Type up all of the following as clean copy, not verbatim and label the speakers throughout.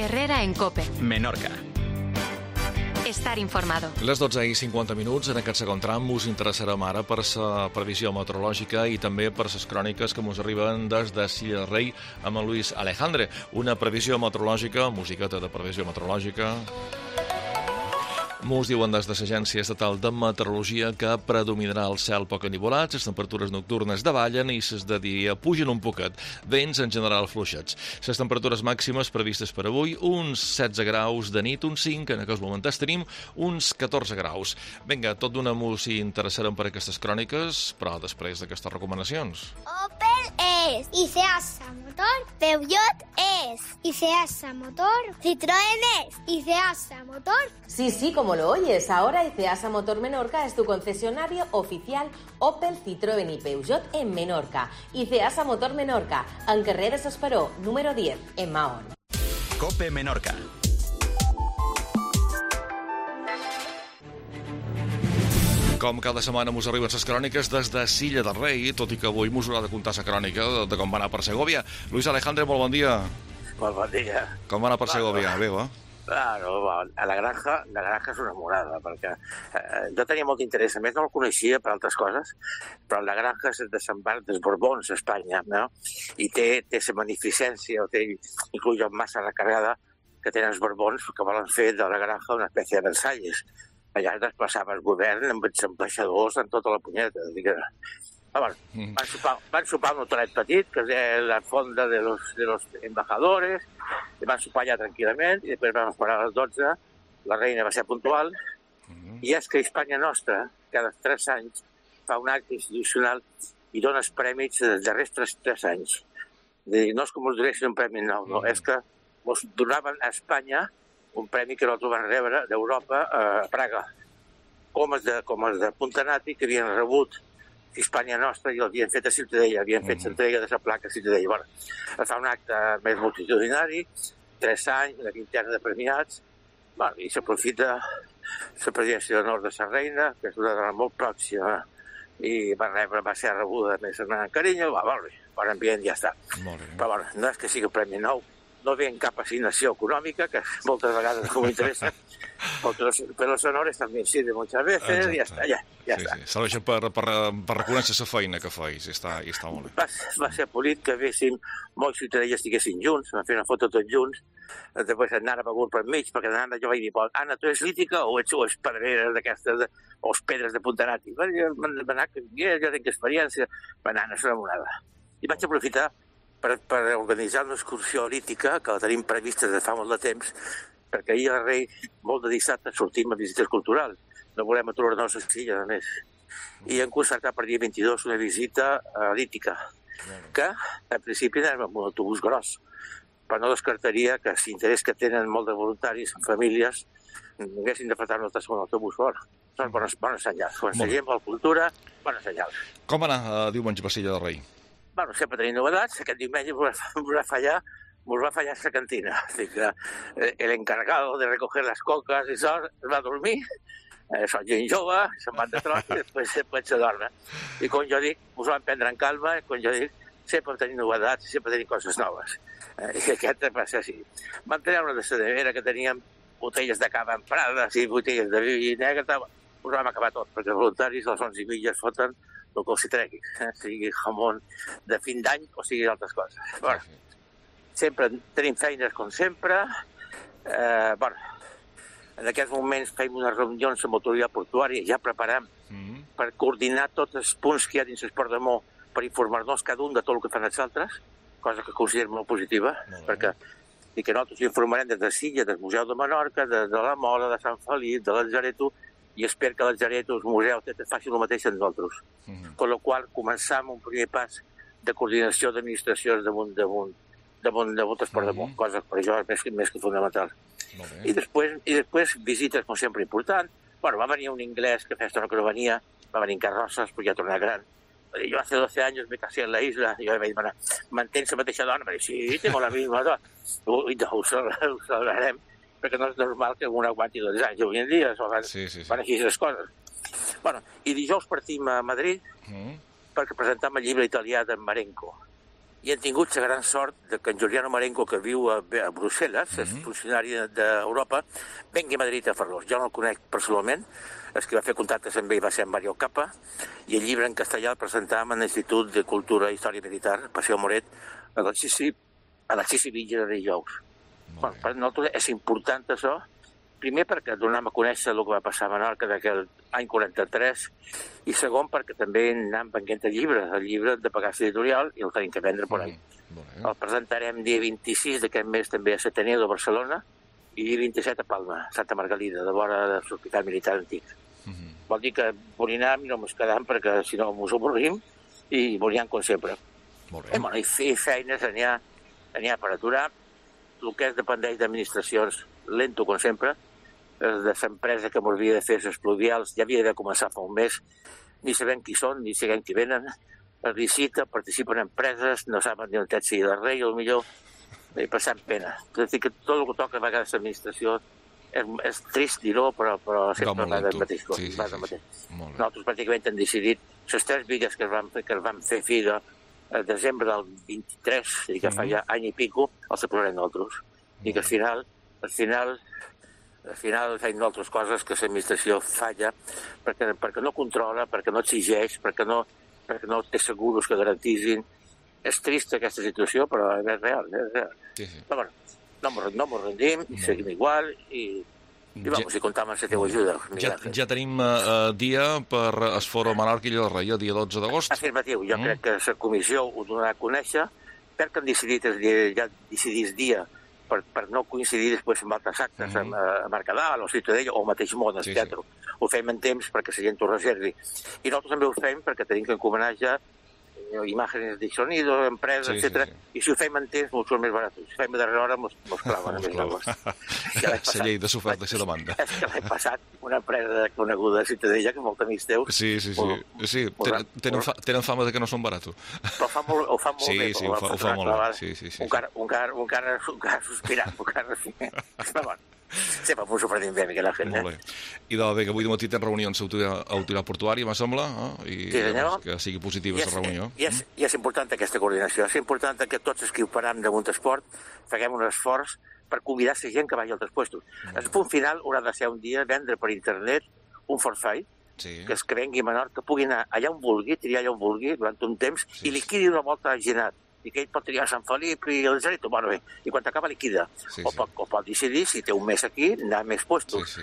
Speaker 1: Herrera en COPE.
Speaker 2: Menorca.
Speaker 1: Estar informado.
Speaker 3: Les 12:50. En aquest segon tram us interessarem ara per la previsió meteorològica i també per les cròniques que ens arriben des de Silla de Rei amb en Luis Alejandre. Una previsió meteorològica, musiqueta de previsió meteorològica. Mos diuen des de l'Agència Estatal de Meteorologia que predominarà el cel poc enivolat, les temperatures nocturnes davallen i les de dia pugen un poquet, vents en general fluixets. Les temperatures màximes previstes per avui, uns 16 graus de nit, uns 5, en aquest moment tenim uns 14 graus. Vinga, tot d'una mos hi interessarem per aquestes cròniques, però després d'aquestes recomanacions.
Speaker 4: Opel es ICEASA motor, Peugeot es ICEASA motor, Citroën es ICEASA motor.
Speaker 5: Sí, como lo oyes, ahora ICEASA Motor Menorca es tu concesionario oficial Opel, Citroën y Peugeot en Menorca. ICEASA Motor Menorca, en carrer de S'Esperó, número 10, en Mahón.
Speaker 2: COPE Menorca.
Speaker 3: Com cada setmana mos arriben les cròniques des de Silla de Rei, tot i que avui mos haurà de contar la crònica de com va anar per Segovia. Luis Alejandre, molt bon dia.
Speaker 6: Molt bon dia.
Speaker 3: Com va anar per Segovia? Bé, va?
Speaker 6: Claro, a la granja és una morada, perquè jo tenia molt interès, a més no el coneixia per altres coses, però la granja és de Sant Bar dels Borbons, a Espanya, no? I té la magnificència, té inclús massa recarregada que tenen els Borbons, que volen fer de la granja una espècie de Versalles. Allà es desplaçava el govern amb els ambaixadors en tota la punyeta. Van sopar un hotelet petit, que és la fonda de los embajadores, i van sopar allà tranquil·lament, i després van esperar a les 12, la reina va ser puntual, i és que Espanya Nostra, cada 3 anys, fa un acte institucional i dona els prèmits dels darrers 3 anys. No és com us donessin un premi nou, no, és que ens donaven a Espanya un premi que nosaltres vam rebre d'Europa a Praga, com els de Puntanati, que havien rebut Hispània Nostra i l'havien fet a Ciutadella, havien fet l'entrega de la placa a Ciutadella. Bueno, es fa un acte més multitudinari, 3 anys, una vintena de premiats, bueno, i s'aprofita la presència d'honor de la reina, que és una dona molt pròxima, i va ser rebuda més amb carinyo, molt bé, bon ambient, ja està. Però bueno, no és que sigui un premi nou, no ve en cap assignació econòmica, que moltes vegades no m'interessa, però los honores també sirven muchas veces, i ja està, ja està.
Speaker 3: Serveixen per reconèixer la feina que feis, i està molt bé.
Speaker 6: Va ser polit que véssim molts ciutadans estiguessin junts, vam fer una foto tots junts, després Nana va per mig, perquè Nana jo vaig dir, Anna, tu ets lítica o ets pedreres d'aquestes, o ets pedres de Puntanati? Jo tinc experiència, Nana, és una monada. I vaig aprofitar per organitzar una excursió lítica, que la tenim prevista des de fa molt de temps, perquè ahir al Rei, molt de dissabte, sortim a visites culturals. No volem aturar-nos a Silla, a més. I hem concertat per dia 22 una visita lítica, que en principi anem amb un autobús gros, però no descartaria que si interès que tenen molt de voluntaris, famílies, haguessin de faltar un autobús fora. Són bones senyals. Quan seguim la cultura, bones senyals.
Speaker 3: Com va anar diumenge per Silla de Rei?
Speaker 6: Bueno, sempre tenim novedats. Aquest diumenge ens va fallar la cantina. Así que el encargado de recoger las cocas i això es va dormir. Són gent jove, se'n van de tros i després se dormen. I com jo dic, us ho vam prendre en calma, i com jo dic, sempre tenim novedats, sempre tenim coses noves. I aquest va ser així. Vam tenir una descedevera que teníem botelles de cava emprades i botelles de vi negre, us vam acabar tot, perquè els voluntaris a les 11:30 foten el que els hi tregui, sigui jamón de fin d'any o sigui altres coses. Bueno, sempre tenim feines com sempre. En aquests moments fem unes reunions amb l'autoritat portuària, ja preparem per coordinar tots els punts que hi ha dins l'Esport de Mo per informar-nos cada un de tot el que fan els altres, cosa que considero molt positiva, perquè i que nosaltres informarem des de Silla, del Museu de Menorca, de la Mola, de Sant Felip, de l'Aljareto, i espero que l'Aljareto, el museu, facin el mateix amb nosaltres. Con la qual començar amb un primer pas de coordinació d'administracions damunt l'Esport de Mo, cosa que per això és més que fundamental. I després visites, com sempre, important. Bueno, va venir un inglès que feia estona que no venia, va venir en carrosses, perquè ja torna gran. Yo hace 12 años me casé en la isla y yo me dic, mantens la mateixa dona? Me dic, sí, tengo la misma dona. Ui, no, ho celebrarem, perquè no és normal que un aguanti 12 anys. Avui en dia van així les coses. Bueno, i dijous partim a Madrid perquè presentam el llibre italià d'en Marenco. i hem tingut la gran sort que en Giuliano Marengo, que viu a Brussel·les, és funcionari d'Europa, vengui a Madrid a fer-los. Jo no el conec personalment, el que va fer contactes amb ell va ser en Mario Capa, i el llibre en castellà el presentàvem a l'Institut de Cultura i Història Militar, Paseo Moret, a les 6:20 de dijous. Bueno, per nosaltres és important això, primer perquè donem a conèixer el que va passar a Menorca d'aquell any 43, i segon perquè també anem venent el llibre de Pegasus Editorial, i el tenim que vendre per ahí. El presentarem dia 26 d'aquest mes també a Sataneo de Barcelona, i dia 27 a Palma, Santa Margalida, de vora de l'Hospital Militar Antic. Vol dir que volinam i no ens quedam perquè si no ens avorrim i volinam com sempre. I feines n'hi ha per aturar. El que dependeix d'administracions, lento com sempre, de l'empresa que ens havia de fer les pluvials, ja havia de començar fa un mes, ni sabem qui són, ni sabem qui venen, es licita, participen en empreses, no saben ni on té si de rei, o millor, i passant pena. És a dir, que tot el que toca a vegades l'administració és trist dir-ho, però sempre va del mateix. Nosaltres pràcticament hem decidit les 3 bigues que es van fer figa al desembre del 23, és a dir, que fa ja any i pico, els posarem nosaltres. I que al final feim altres coses que l'administració falla perquè no controla, perquè no exigeix, perquè no té seguros que garantitzin. És trista aquesta situació, però és real. Però bueno, no ens rendim, seguim igual i comptam amb la teva ajuda.
Speaker 3: Ja tenim dia per el Foro Menorca i el Rei, el dia 12 d'agost.
Speaker 6: Afirmatiu, jo crec que la comissió ho donarà a conèixer, perquè han decidit ja decidir el dia per no coincidir després amb altres actes, a Mercadal, o Ciutadella, o al mateix món, al teatre. Ho fem en temps perquè la gent ho reservi. I nosaltres també ho fem perquè tenim que encomanar ja imágenes de sonido, empreses, etc. I si ho fem en temps, molt són més barats. Si ho fem a darrera hora, mos claven a més noves.
Speaker 3: La llei de l'oferta i la demanda.
Speaker 6: És que l'any passat, una empresa coneguda a Ciutadella, que molt amics teus...
Speaker 3: Sí. Tenen fama de que no són barats.
Speaker 6: Però ho fa molt bé.
Speaker 3: Sí, ho fa molt bé.
Speaker 6: Un cara sospirant, un cara... Però bueno. Sempre m'ho sorprendim bé, Miquel Ángel.
Speaker 3: Molt bé. I bé, que avui de matí tens reunions a l'autoritat portuària, me sembla, i que sigui positiva la reunió.
Speaker 6: I és important aquesta coordinació, és important que tots els que operam damunt esport faguem un esforç per convidar la gent que vagi a altres puestos. El punt final haurà de ser un dia vendre per internet un forfait, que es que vengui a Menorca, pugui anar allà on vulgui, triar allà on vulgui durant un temps, i liquidi una volta agenat. I que ell pot triar Sant Felip i el Gerito, bueno bé, i quan acaba liquida. O pot decidir, si té un mes aquí, anar a més puestos.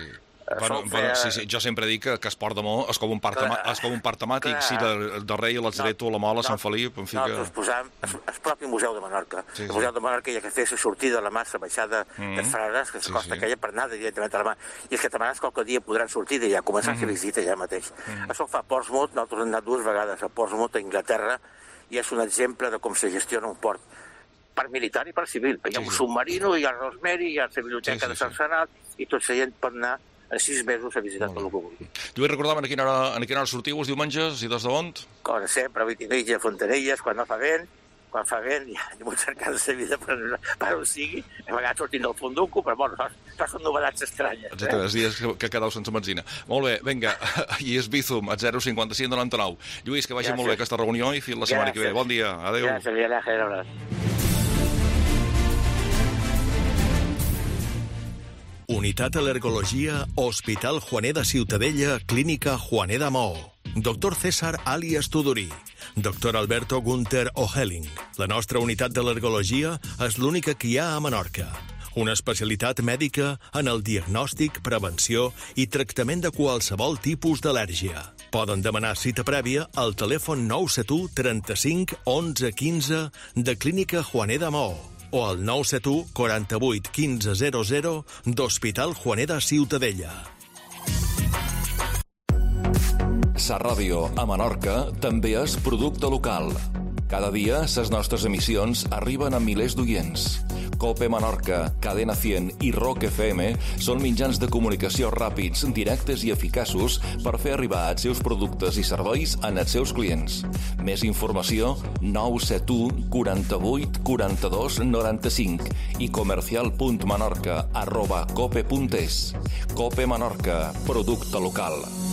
Speaker 3: Jo sempre dic que esport de Mó és com un parc temàtic, si de Rei, l'Atzareto, la Mola, Sant Felip...
Speaker 6: Nosaltres posam el propi Museu de Menorca. El Museu de Menorca hi ha que fer la sortida de la massa baixada de Frares, que costa aquella per anar directament a la mà. I els catalans qualque dia podran sortir d'allà, començar a fer visita ja mateix. Això ho fa Portsmouth, nosaltres hem anat 2 vegades a Portsmouth, a Inglaterra, i és un exemple de com se gestiona un port per militar i per civil. Hi ha un submarino, hi ha Rosemary, hi ha la biblioteca de Sant Senat, i tot la gent pot anar en 6 mesos a visitar tot el que vulgui.
Speaker 3: Tu vull recordar a quina hora sortiu els diumenges i des d'on?
Speaker 6: Com sempre, a 8:30 a Fontanelles, quan no fa vent, ja hem cercat la vida per on sigui, a vegades sortint del Fonduco, però bueno, són novetats estranyes.
Speaker 3: Exacte, els dies que quedeu sense benzina. Molt bé, vinga, i és Bizum, al 055 99. Lluís, que vagi molt bé aquesta reunió i fins la setmana que ve. Bon dia, adéu.
Speaker 6: Gràcies, Miguel Ángel.
Speaker 7: Unitat Al·lergologia, Hospital Juaner de Ciutadella, Clínica Juaner de Maó. Doctor César alias Tudorí. Doctor Alberto Gunther Ohelling. La nostra unitat d'al·lergologia és l'única que hi ha a Menorca. Una especialitat mèdica en el diagnòstic, prevenció i tractament de qualsevol tipus d'al·lèrgia. Poden demanar cita prèvia al telèfon 971 35 11 15 de Clínica Juaner de Maó o al 971 48 15 00 d'Hospital Juaner de Ciutadella.
Speaker 8: Sa Ràdio a Menorca també és producte local. Cada dia, les nostres emissions arriben a milers d'oients. COPE Menorca, Cadena 100 i Rock FM són mitjans de comunicació ràpids, directes i eficaços per fer arribar els seus productes i serveis als seus clients. Més informació 971 48 42 95 i comercial.menorca@cope.es. COPE Menorca, producte local.